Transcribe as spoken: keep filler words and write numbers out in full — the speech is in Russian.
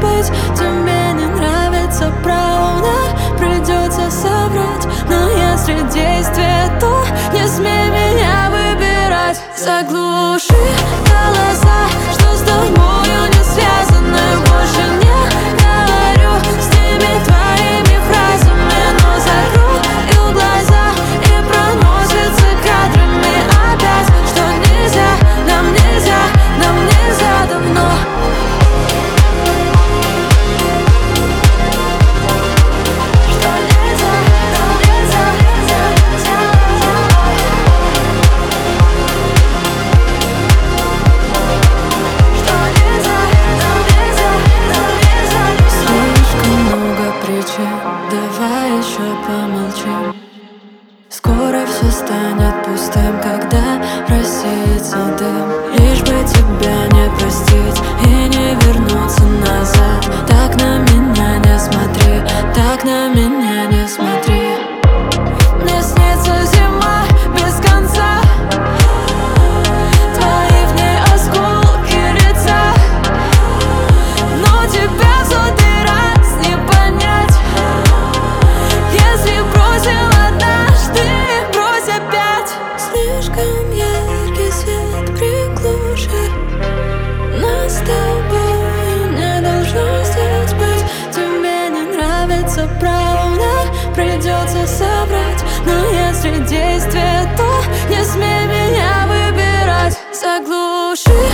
быть. Тебе не нравится, правда, придется соврать. Но если действие, то не смей меня выбирать. Заглуши голоса, что с тобою не связаны. Больше не говорю с ними твоими фразами. Но закрою глаза и проносится кадрами опять, что нельзя, нам нельзя, нам нельзя давно. Давай еще помолчим. Скоро все станет пустым, когда рассеется дым. Лишь бы тебя не простить и не вернуться назад. Так на меня не смотри, так на меня не смотри. Мне снится зима без конца, твои в ней осколки лица. Но тебя в сотый раз не понять. Если бросил однажды, брось опять. Слишком яркий свет приглуши. Нас с тобой не должно здесь быть. Тебе не нравится, правда, придется соврать. Но если действие, то не смей меня выбирать. Заглуши